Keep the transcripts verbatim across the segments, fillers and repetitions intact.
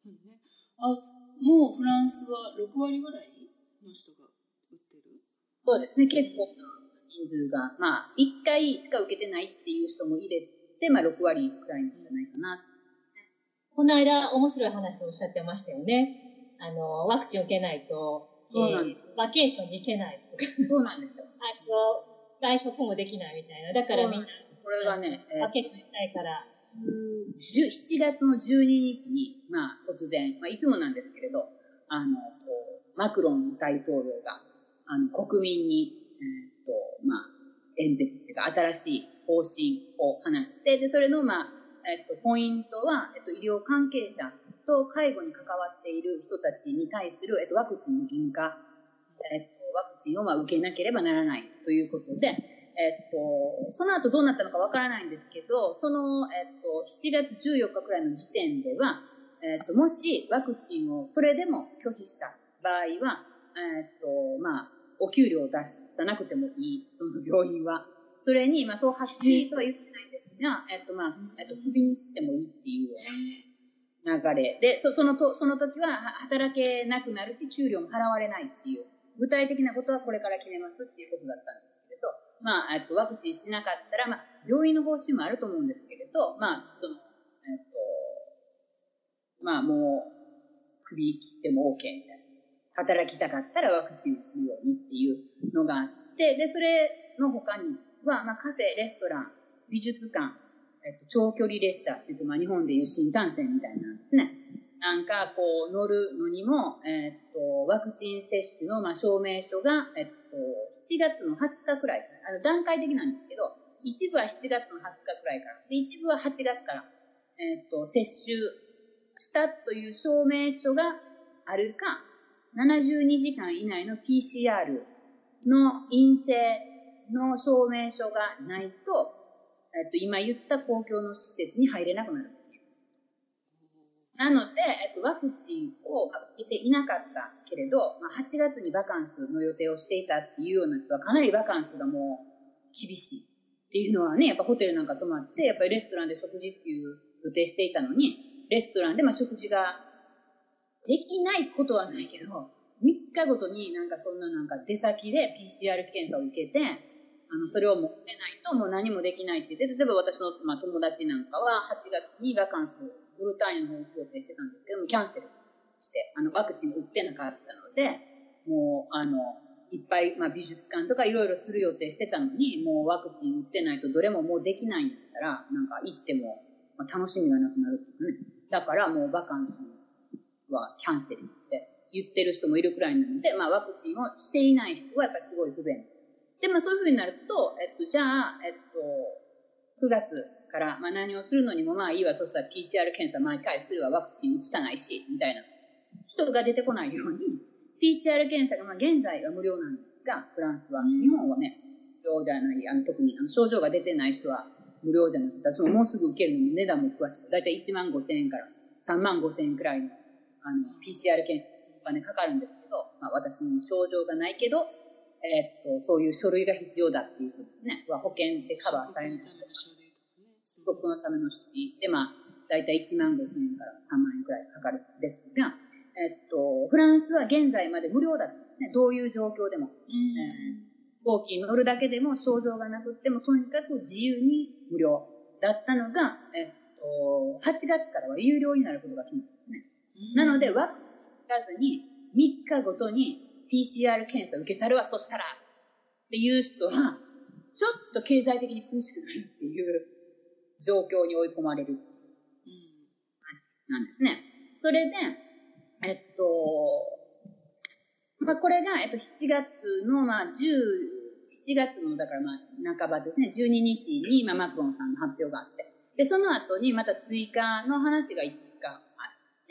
うんね、あ、もうフランスはろくわりぐらいの人が打ってる？ そうですね、結構な人数が、まあ、いっかいしか受けてないっていう人も入れて、まあ、ろくわりくらいなんじゃないかな。 この間、面白い話をおっしゃってましたよね。あの、ワクチン受けないと、 そうなんです。 えー、バケーションに行けないとか。 そうなんですよ。 あと、外食もできないみたいな。だからみんな、 これがね、 バケーションしたいから。 しちがつのじゅうににちに、まあ、突然、まあ、いつもなんですけれど、あの、こうマクロン大統領が、あの、国民に、えー、っと、まあ、演説っていうか、新しい方針を話して、で、それの、まあ、えっと、ポイントは、えっと、医療関係者と介護に関わっている人たちに対する、えっと、ワクチンの義務化、えっと、ワクチンを、まあ、受けなければならないということで、えっと、その後どうなったのかわからないんですけど、その、えっと、しちがつじゅうよっかくらいの時点では、えっと、もしワクチンをそれでも拒否した場合は、えっと、まあ、お給料を出さなくてもいい、その病院は。それに、まあ、そうはっきりとは言ってないんですが、えっと、まあ、えっと、クビにしてもいいっていうような流れで、そそのと、その時は働けなくなるし、給料も払われないっていう、具体的なことはこれから決めますっていうことだったんですけれど、まあ、えっと、ワクチンしなかったら、まあ、病院の方針もあると思うんですけれど、まあ、その、えっと、まあ、もう、首切っても OK みたいな。働きたかったらワクチンをするようにっていうのがあって、で、それの他には、まあ、カフェ、レストラン、美術館、えっと、長距離列車っていうと、まあ、日本でいう新幹線みたいなんですね。なんか、こう、乗るのにも、えっと、ワクチン接種の、まあ、証明書が、えっと、しちがつのはつかくらいから、あの、段階的なんですけど、一部はしちがつのはつかくらいから、で、一部ははちがつから、えっと、接種したという証明書があるか、ななじゅうにじかん以内の ピーシーアール の陰性の証明書がないと、えっと、今言った公共の施設に入れなくなる。なので、えっと、ワクチンを受けていなかったけれど、まあ、はちがつにバカンスの予定をしていたっていうような人は、かなりバカンスがもう厳しいっていうのはね、やっぱホテルなんか泊まって、やっぱりレストランで食事っていう予定していたのに、レストランでまあ食事ができないことはないけど、みっかごとになんかそんななんか出先で ピーシーアール 検査を受けて、あの、それを持ってないともう何もできないって言って、例えば私の、まあ、友達なんかははちがつにバカンスをブルターニュの方に行く予定してたんですけども、キャンセルして、あの、ワクチンを打ってなかったので、もう、あの、いっぱい、まあ、美術館とかいろいろする予定してたのに、もうワクチン打ってないとどれももうできないんだったら、なんか行っても、まあ、楽しみがなくなるっていうかね。だからもうバカンスはキャンセルって言ってる人もいるくらいなので、まあ、ワクチンをしていない人はやっぱりすごい不便。で、まあ、そういうふうになると、えっと、じゃあ、えっと、くがつから、まあ、何をするのにもまあいいわ、そしたら ピーシーアール 検査毎回するわ、ワクチン打ちたないし、みたいな人が出てこないように、ピーシーアール 検査がまあ現在は無料なんですが、フランスは。日本はね、無料じゃない、あの特にあの症状が出てない人は無料じゃなくて、私ももうすぐ受けるのに値段も詳しく、だいたいいちまんごせんえんからさんまんごせんえんくらいの、あの ピーシーアール 検査お金かかるんですけど、まあ、私に症状がないけど、えー、っと、そういう書類が必要だっていう人ですね。は保険でカバーされない。出国のための書類で、まあ、だいたいいちまんごせんえんからさんまんえんくらいかかるんですが、えっと、フランスは現在まで無料だったんですね。どういう状況でも。えー、飛行機に乗るだけでも症状がなくても、とにかく自由に無料だったのが、えっと、はちがつからは有料になることが決まったんですね。なので、ワクチン打たずにみっかごとに ピーシーアール 検査受けたるわ、そしたらっていう人は、ちょっと経済的に苦しくなるっていう状況に追い込まれる感じなんですね。それで、えっと、まあ、これが、えっと、しちがつの、まあ、じゅう、しちがつの、だからまあ、半ばですね、じゅうににちに、まあ、マクロンさんの発表があって、で、その後にまた追加の話がいくつかあって、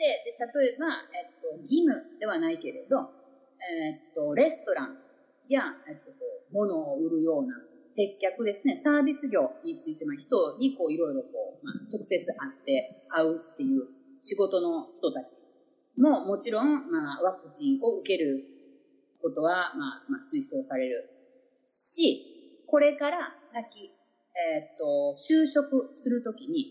で、例えば、えっと、義務ではないけれど、えっと、レストランや、えっと、物を売るような接客ですね、サービス業について、まあ、人にこう、いろいろこう、まあ、直接会って会うっていう仕事の人たちも、もちろん、まあ、ワクチンを受けることは、まあ、まあ、推奨されるし、これから先、えっと、就職するときに、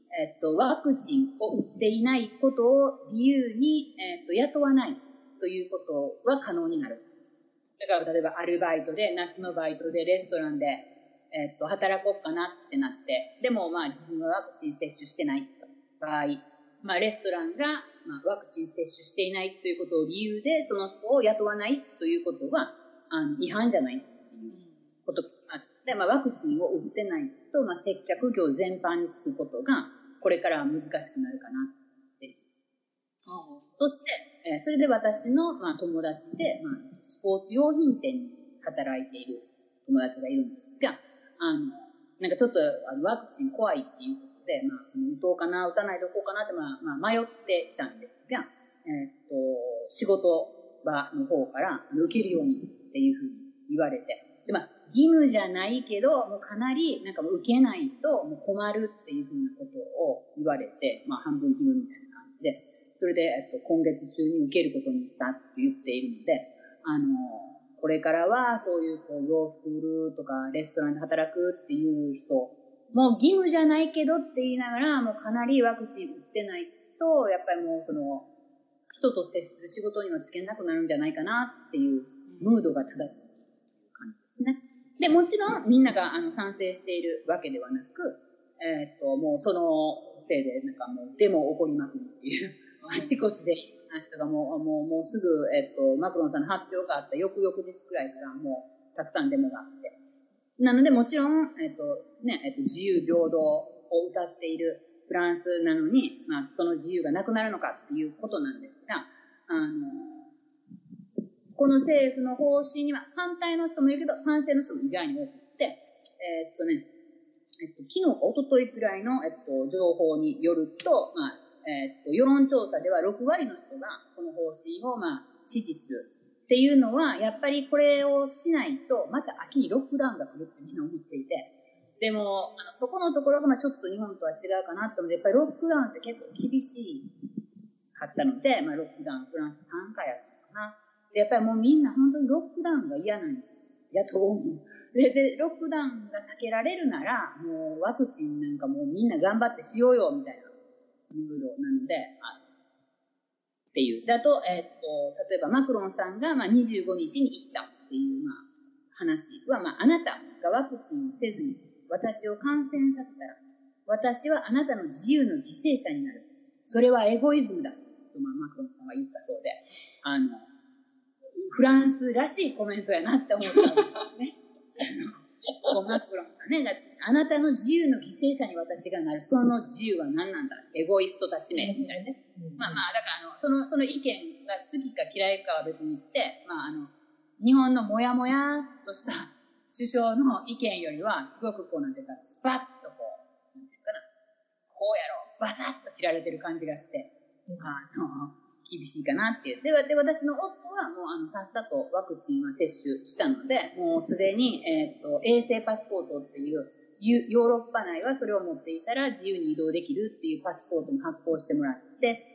えっと、ワクチンを打っていないことを理由に、えっと、雇わないということは可能になる。だから例えばアルバイトで、夏のバイトでレストランで、えっと、働こうかなってなって、でもまあ自分はワクチン接種してない場合、まあレストランが、まあ、ワクチン接種していないということを理由で、その人を雇わないということは、あの、違反じゃないっていうことがあって、まあワクチンを打ってないと、まあ接客業全般につくことが、これからは難しくなるかなって。そして、えー、それで私の、まあ、友達で、まあ、スポーツ用品店に働いている友達がいるんですが、あの、なんかちょっとあのワクチン怖いっていうことで、まあ、打とうかな、打たないでおこうかなって、まあ、まあ、迷ってたんですが、えー、っと、仕事場の方から受けるようにっていうふうに言われて、で、まあ、義務じゃないけど、もうかなり、なんかもう受けないともう困るっていうふうなことを言われて、まあ、半分義務みたいな感じで、それで、えっと、今月中に受けることにしたって言っているので、あの、これからはそういう、こう、洋服売るとか、レストランで働くっていう人、もう義務じゃないけどって言いながら、もうかなりワクチン打ってないと、やっぱりもうその、人と接する仕事にはつけなくなるんじゃないかなっていうムードが漂っている感じですね。で、もちろんみんながあの賛成しているわけではなく、えっと、もうそのせいで、なんかもうデモ起こりまくるっていう、あちこちで人がもう、もう、もうすぐ、えっと、マクロンさんの発表があった翌々日くらいからもうたくさんデモがあって。なのでもちろん、えっと、ね、えっと、自由平等を歌っているフランスなのに、まあ、その自由がなくなるのかっていうことなんですが、あの、この政府の方針には反対の人もいるけど、賛成の人も意外に多くて、えー、っとね、えっと、昨日か一昨日くらいの、えっと、情報によると、まあ、えっと、世論調査ではろくわりの人がこの方針を、まあ、支持するっていうのは、やっぱりこれをしないと、また秋にロックダウンが来るってみんな思っていて、でも、あのそこのところが、まあ、ちょっと日本とは違うかなと思って、やっぱりロックダウンって結構厳しかったので、まあ、ロックダウン、フランスさんかいやったかな。で、やっぱりもうみんな本当にロックダウンが嫌なんやと思う。で、で、ロックダウンが避けられるなら、もうワクチンなんかもうみんな頑張ってしようよ、みたいなムードなので、あっていう。だと、えっと、例えばマクロンさんが、まあ、にじゅうごにちに行ったっていう、まあ、話は、まあ、あなたがワクチンをせずに私を感染させたら、私はあなたの自由の犠牲者になる。それはエゴイズムだ。と、まあ、マクロンさんは言ったそうで、あの、フランスらしいコメントやなって思ったんですね。マクロンさんね、あなたの自由の犠牲者に私がなる。その自由は何なんだ。エゴイストたちめみたいなね。まあまあ、だからあの、その、その意見が好きか嫌いかは別にして、まああの、日本のもやもやとした首相の意見よりは、すごくこうなんていうか、スパッとこう、なんていうかな、こうやろう、バサッと切られてる感じがして、あの、厳しいかなっていう。で、で私の夫はもうあの、さっさとワクチンは接種したので、もうすでに、えっと、衛生パスポートっていう、ヨーロッパ内はそれを持っていたら自由に移動できるっていうパスポートも発行してもらって、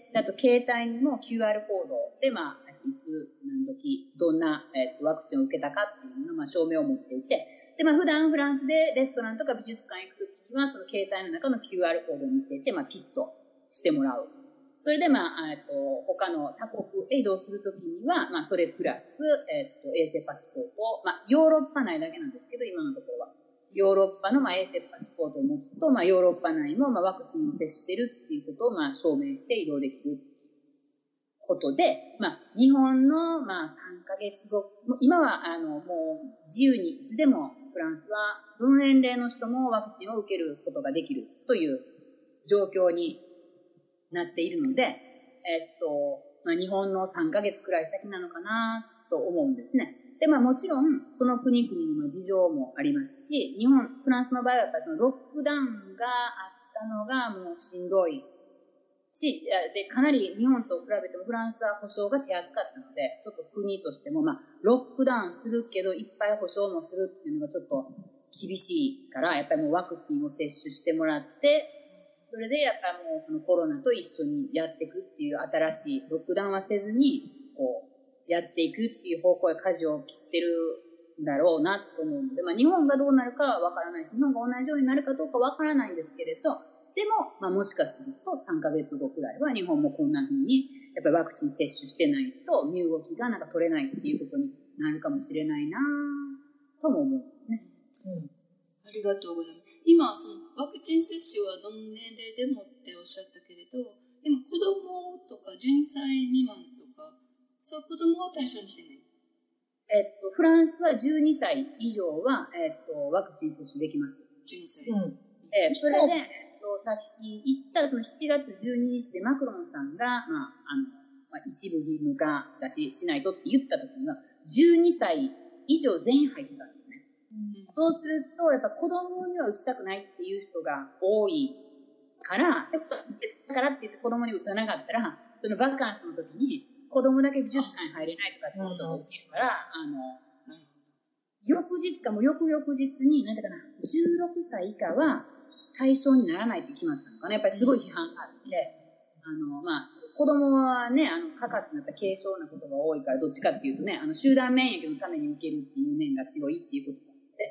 あと携帯にも キューアール コードで、まあ、いつ、何時、どんな、えっと、ワクチンを受けたかっていうのを、まあ、証明を持っていて、で、まあ、普段フランスでレストランとか美術館行くときには、その携帯の中の キューアール コードを見せて、まあ、ピッとしてもらう。それで、まあ、えっと、他の他国へ移動するときには、まあ、それプラス、えっと、衛生パスポートを、まあ、ヨーロッパ内だけなんですけど、今のところは。ヨーロッパの、まあ、衛生パスポートを持つと、まあ、ヨーロッパ内も、まあ、ワクチンを接しているっていうことを、まあ、証明して移動できることで、まあ、日本の、まあ、さんかげつご、今は、あの、もう、自由にいつでも、フランスは、どの年齢の人もワクチンを受けることができるという状況になっているので、えっと、まあ、日本のさんかげつくらい先なのかなと思うんですね。で、まあもちろん、その国々の事情もありますし、日本、フランスの場合はやっぱりそのロックダウンがあったのがもうしんどいし、で、かなり日本と比べてもフランスは保障が手厚かったので、ちょっと国としても、まあ、ロックダウンするけど、いっぱい保障もするっていうのがちょっと厳しいから、やっぱりもうワクチンを接種してもらって、それでやっぱりもうそのコロナと一緒にやっていくっていう新しいロックダウンはせずに、こう、やっていくっていう方向へ舵を切ってるんだろうなと思うので、まあ日本がどうなるかはわからないし、日本が同じようになるかどうかわからないんですけれど、 でも、まあ、もしかするとさんかげつごくらいは日本もこんな風に、やっぱりワクチン接種してないと身動きがなんか取れないっていうことになるかもしれないなとも思うんですね。 うん。ありがとうございます。今、そのワクチン接種はどの年齢でもっておっしゃったけれど、でも子供とかじゅうにさい未満とか、そう子供は対象にしてない。 えっと、フランスはじゅうにさい以上は、えっと、ワクチン接種できます。 じゅうにさい以上。うん、 えー、それで、えっと、さっき言ったそのしちがつじゅうににちでマクロンさんが、まあ、あの、まあ、一部義務化だし、しないとって言った時には、じゅうにさい以上全員入ってたんですね。うん、そうすると、やっぱ子供には打ちたくないっていう人が多いから、だからって言って子供に打たなかったら、そのバカンスの時に子供だけ美術館に入れないとかってことが起きるから、あの、翌日かもう翌々日に、なんだかな、じゅうろくさい以下は対象にならないって決まったのかな。やっぱりすごい批判があって、あの、まあ、子供はね、あの、かかってなったら軽症なことが多いから、どっちかっていうとね、あの、集団免疫のために受けるっていう面が強いっていうことがあって、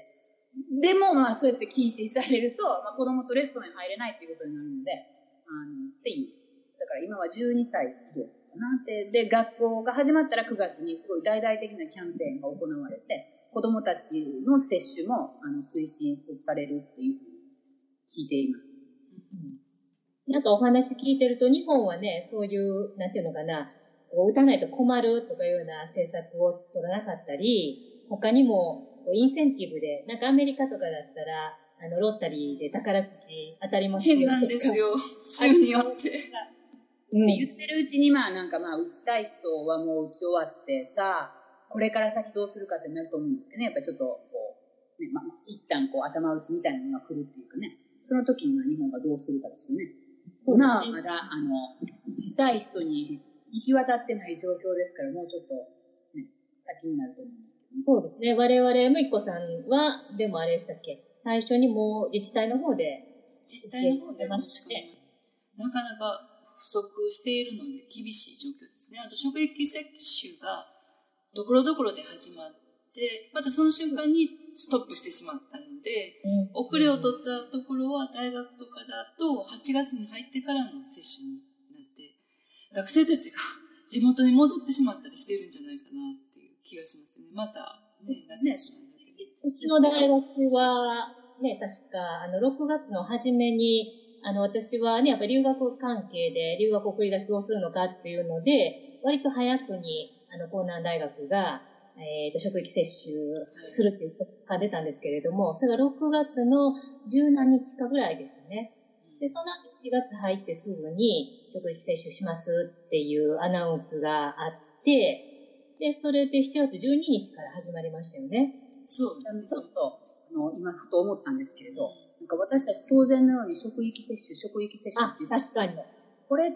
でも、まあ、そうやって禁止されると、まあ、子供とレストランに入れないっていうことになるので、あの、っていう。だから今はじゅうにさい以上かなって、で、学校が始まったらくがつにすごい大々的なキャンペーンが行われて、子供たちの接種も、あの、推進されるっていうふうに聞いています。 うん、なんかお話聞いてると、日本はね、そういう、なんていうのかな、打たないと困るとかいうような政策を取らなかったり、他にもインセンティブで、なんかアメリカとかだったら、あの、ロッタリーで宝くじ当たりますよ。 変なんですよ。州によって。 うん、言ってるうちに、まあなんかまあ打ちたい人はもう打ち終わってさ、これから先どうするかってなると思うんですけどね。やっぱりちょっとこう、ね、まあ、一旦こう頭打ちみたいなのが来るっていうかね。その時には日本がどうするかですよね。今はまだ、あの、打ちたい人に行き渡ってない状況ですから、もうちょっとね、先になると思うんですけどね。 そうですね。我々、むいこさんは、でもあれでしたっけ、最初にもう自治体の方で、 自治体の方で申し込みなかなか不足しているので厳しい状況ですね。あと職域接種がところどころで始まって、またその瞬間にストップしてしまったので、うん、遅れを取ったところは大学とかだとはちがつに入ってからの接種になって、学生たちが地元に戻ってしまったりしてるんじゃないかなっていう気がしますね。またね、夏休みなんだけど。 うちの大学は、ね、確か、あの、ろくがつの初めに、あの、私はね、やっぱり留学関係で留学を送り出しどうするのかっていうので、割と早くに、あの、江南大学が、えっと、職域接種するっていうことが出たんですけれども、それがろくがつの十何日かぐらいですね。で、その後しちがつ入ってすぐに職域接種しますっていうアナウンスがあって、で、それでしちがつじゅうににちから始まりましたよね。 そうですね。ちょっと、あの、今ふと思ったんですけれど、なんか私たち当然のように職域接種、職域接種って言って、 確かに。 これって、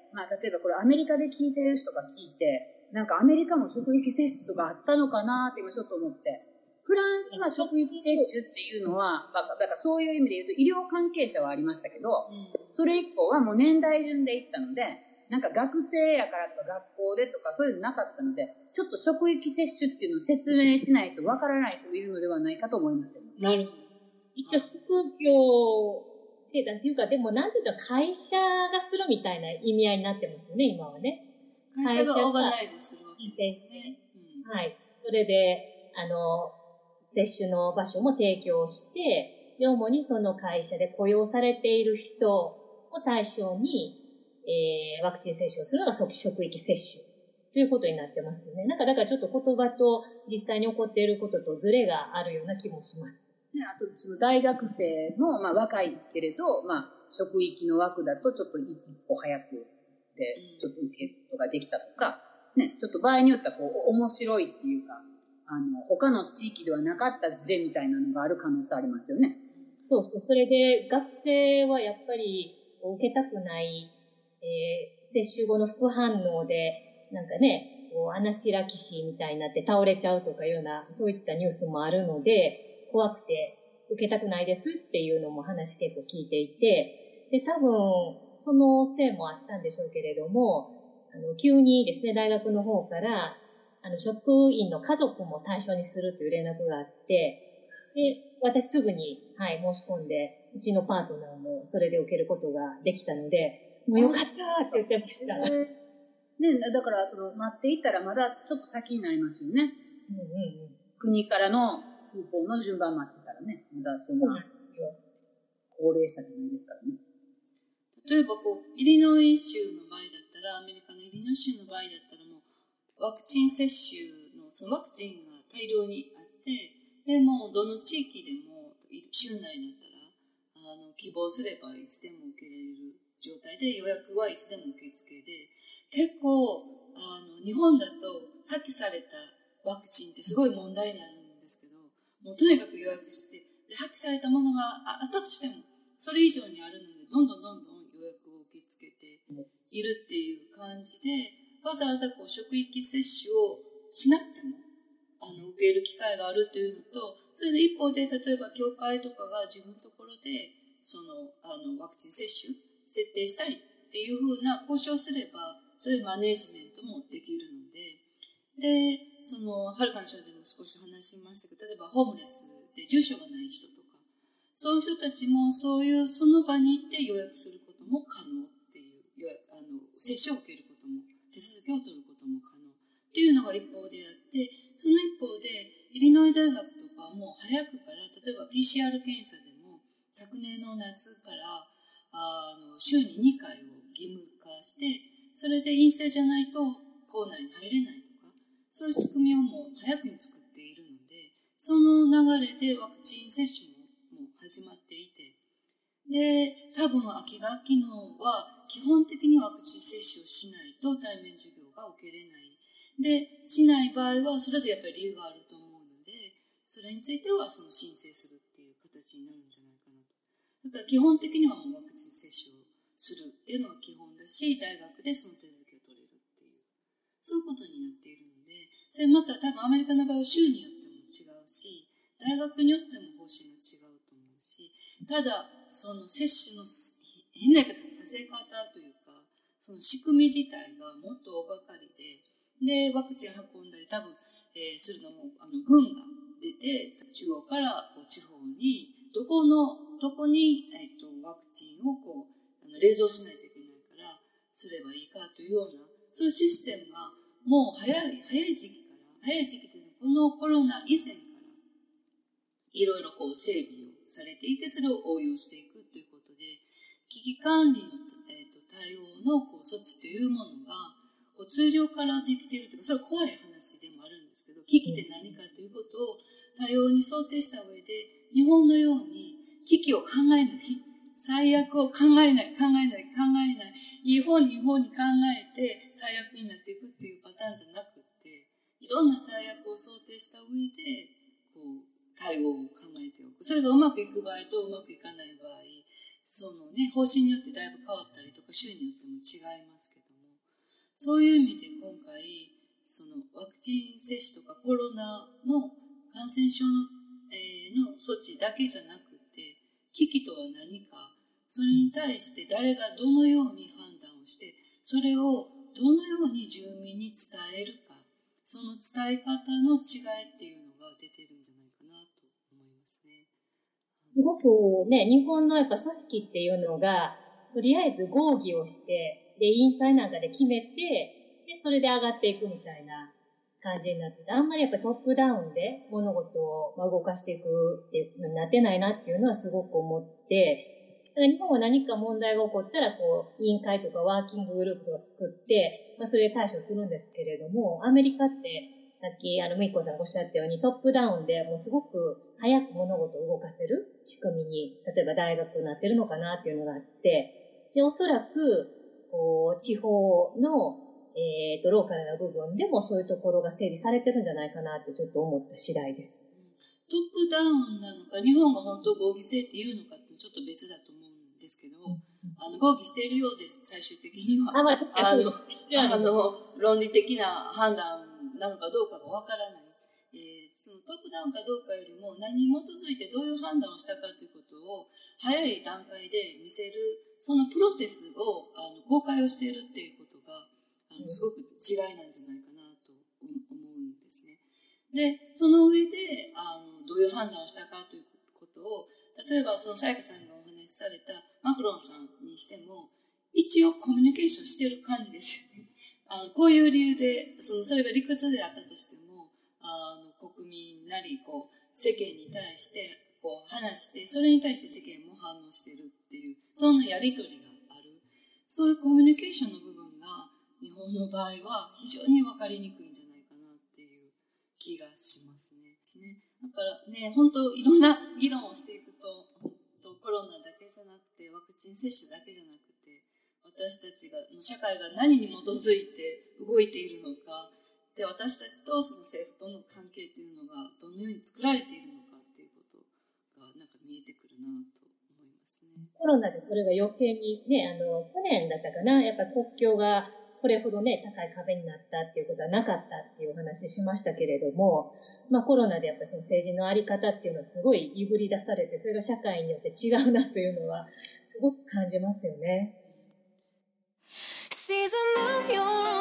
まあ、例えばこれアメリカで聞いてる人が聞いて、なんかアメリカも職域接種とかあったのかなって今ちょっと思って、フランスは職域接種っていうのは、だからそういう意味で言うと医療関係者はありましたけど、それ以降はもう年代順で行ったので、なんか学生やからとか学校でとかそういうのなかったので、ちょっと職域接種っていうのを説明しないとわからない人もいるのではないかと思いますよ。 なるほど。 一応職業ってなんていうか、でもなんていうか会社がするみたいな意味合いになってますよね、今はね。 会社がオーガナイズするわけですね。 うん、はい。それで、あの、接種の場所も提供して、で、主にその会社で雇用されている人を対象に、えー、ワクチン接種をするのが職域接種ということになってますよね。なんか、だからちょっと言葉と実際に起こっていることとズレがあるような気もします。 ね、あと、その大学生の、まあ若いけれど、まあ職域の枠だとちょっと一歩早くで、ちょっと受けることができたとか、ね、ちょっと場合によってはこう、面白いっていうか、あの、他の地域ではなかったズレみたいなのがある可能性ありますよね。 そうそう。それで、学生はやっぱり受けたくない、えー、接種後の副反応で、なんかね、こうアナフィラキシーみたいになって倒れちゃうとかいうような、そういったニュースもあるので、怖くて受けたくないですっていうのも話結構聞いていて、で、多分、そのせいもあったんでしょうけれども、あの、急にですね、大学の方から、あの、職員の家族も対象にするという連絡があって、で、私すぐに、はい、申し込んで、 うちのパートナーもそれで受けることができたので、もうよかったって言ってました。 ね、だから、その、待っていったらまだちょっと先になりますよね。 うんうんうん、 国からのクーポンの順番待ってたらね、まだそんな高齢者じゃないですからね。 例えばこう、イリノイ州の場合だったら、アメリカのイリノイ州の場合だったらもう、ワクチン接種の、そのワクチンが大量にあって、で、もうどの地域でも、州内だったら、あの、希望すればいつでも受けられる状態で、予約はいつでも受付で、結構、あの、日本だと破棄されたワクチンってすごい問題になるんですけど、もうとにかく予約して、で、破棄されたものがあったとしても、それ以上にあるので、どんどんどんどん予約を受け付けているっていう感じで、わざわざこう職域接種をしなくても、あの、受ける機会があるっていうのと、それで一方で、例えば教会とかが自分のところで、その、あの、ワクチン接種、設定したいっていう風な交渉すれば、そういうマネジメントもできるので、で、その、はるかの章でも少し話しましたけど、例えばホームレスで住所がない人とか、そういう人たちもそういうその場に行って予約することも可能っていう、予約、あの、接種を受けることも、手続きを取ることも可能っていうのが一方であって、その一方で、イリノイ大学とかも早くから、例えば ピーシーアール 検査でも、昨年の夏から、あの、週ににかいを義務化して、それで陰性じゃないと校内に入れないとか、そういう仕組みをもう早くに作っているので、その流れでワクチン接種ももう始まっていて、で、多分秋学期のは基本的にワクチン接種をしないと対面授業が受けれない。で、しない場合はそれぞれやっぱり理由があると思うので、それについてはその申請するっていう形になるんじゃないかなと。だから基本的にはもうワクチン接種をするっていうのが基本だし、大学でその手続きを取れるっていう、そういうことになっているので、それまた多分アメリカの場合は州によっても違うし、大学によっても方針が違うと思うし、ただ、その接種の変な言い方させ方というか、その仕組み自体がもっと大掛かりで、で、ワクチン運んだり、多分、えー、するのも、あの、軍が出て、中央からこう地方に、どこの、どこに、えっと、ワクチンをこう、あの冷蔵しないといけないから、すればいいかというような、そういうシステムが、もう早い、早い時期から、早い時期というのは、このコロナ以前から、いろいろこう整備をされていて、それを応用していくということで、危機管理の、えっと、対応のこう措置というものが、こう通常からできているというか、それは怖い話でもあるんですけど、危機って何かということを多様に想定した上で、日本のように危機を考えない、最悪を考えない、考えない、考えない、いい方にいい方に考えて最悪になっていくっていうパターンじゃなくって、いろんな最悪を想定した上で、こう、対応を考えておく。それがうまくいく場合とうまくいかない場合、そのね、方針によってだいぶ変わったりとか、州によっても違いますけども、そういう意味で今回、そのワクチン接種とかコロナの感染症の、えー、の措置だけじゃなくて、危機とは何か、それに対して誰がどのように判断をして、それをどのように住民に伝えるか、その伝え方の違いっていうのが出てるんじゃないかなと思いますね。 すごくね、日本のやっぱ組織っていうのが、とりあえず合議をして、で、委員会なんかで決めて、で、それで上がっていくみたいな感じになってて、あんまりやっぱトップダウンで物事を動かしていくっていうのになってないなっていうのはすごく思って、日本は何か問題が起こったら、こう、委員会とかワーキンググループとか作って、まあ、それで対処するんですけれども、アメリカって、さっき、あの、みっこさんがおっしゃったように、トップダウンでもうすごく早く物事を動かせる仕組みに、例えば大学になってるのかなっていうのがあって、で、おそらく、こう、地方の、えっと、ローカルな部分でもそういうところが整備されてるんじゃないかなってちょっと思った次第です。 トップダウンなのか、日本が本当合議制っていうのかってちょっと別だと思うんですけど、うん、あの、合議しているようです、最終的には。 あ、まあ、確かにあの、あの、論理的な判断なのかどうかがわからない。えー、そのトップダウンかどうかよりも何に基づいてどういう判断をしたかということを早い段階で見せる、そのプロセスをあの公開をしているっていうことが、あのすごく違いなんじゃないかなと思うんですね。で、その上で、あの、どういう判断をしたかということを、 例えばそのさやかさんがお話しされたマクロンさんにしても、一応コミュニケーションしてる感じですよね。あのこういう理由で、そのそれが理屈であったとしても、あの国民なりこう世間に対してこう話して、それに対して世間も反応してるっていう、そんなやりとりがある。そういうコミュニケーションの部分が日本の場合は非常に分かりにくいんじゃないかなっていう気がしますね。だからね、本当いろんな議論をしていくと、コロナだけじゃなくて、ワクチン接種だけじゃなくて、私たちが社会が何に基づいて動いているのか、で私たちとその政府との関係というのがどのように作られているのかっていうことがなんか見えてくるなと思いますね。 コロナでそれが余計にね、あの去年だったかな、やっぱり国境がこれほどね高い壁になったっていうことはなかったっていうお話しましたけれども、まあコロナでやっぱりその政治のあり方っていうのはすごいいぶり出されて、それが社会によって違うなというのはすごく感じますよね。Season move your